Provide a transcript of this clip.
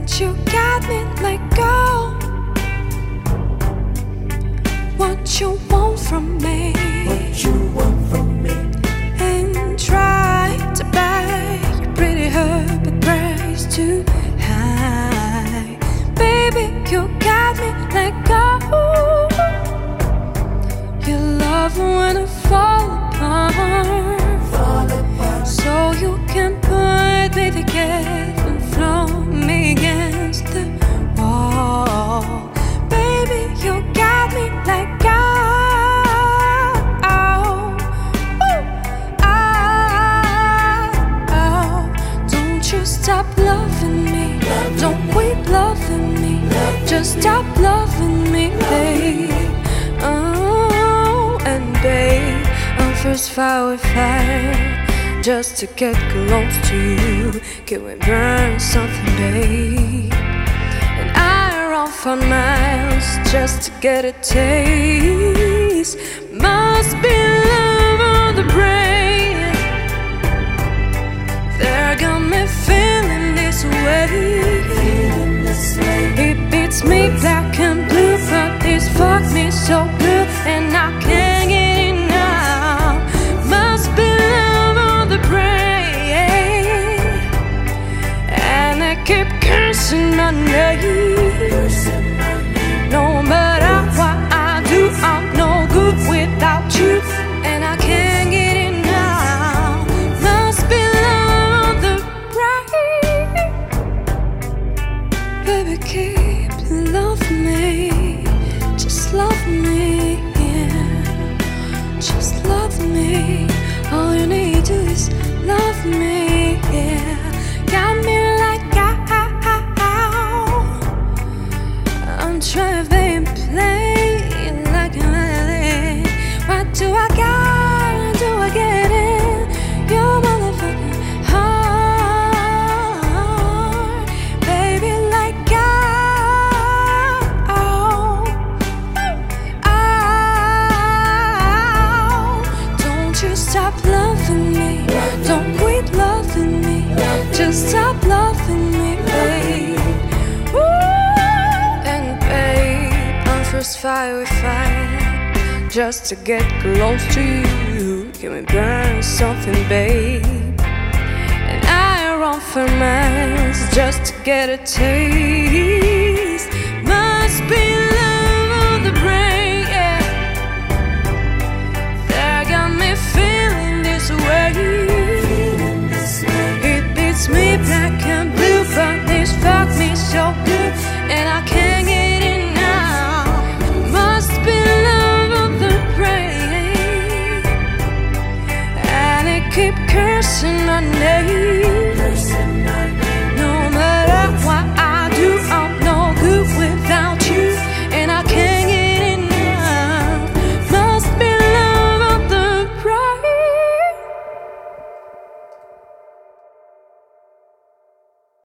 You got me let go. What you want from me? What you want from me? And try to buy your pretty heart, but price too high. Baby, you got me let go. Your love wanna fall apart, so you can put me together and throw me against the wall. Baby, you got me let go. Don't you stop loving me. Don't quit loving me. Just stop loving me, babe. Oh, and babe, I'm first fire with fire. Just to get close to you, can we burn something, babe? And I run for miles just to get a taste. Must be love on the brain. They got me feeling this way. It beats me black and blue, but this fucked me so good, and I can't get enough. Must be love on the brain, and I keep cursing my name. No matter what I do, I'm no good without you, and I can't get enough. Must be love on the brain. Baby, keep loving me. Just love me, yeah. Just love me. All you need to do is love me, yeah. Got me like I'm trying to play like a melody. What do I got? Do I get it? Your motherfucking heart, baby, like don't you stop loving me. Don't quit loving me. Just stop loving me, babe. First fire with fire, just to get close to you. Can we burn something, babe? And I run for miles just to get a taste.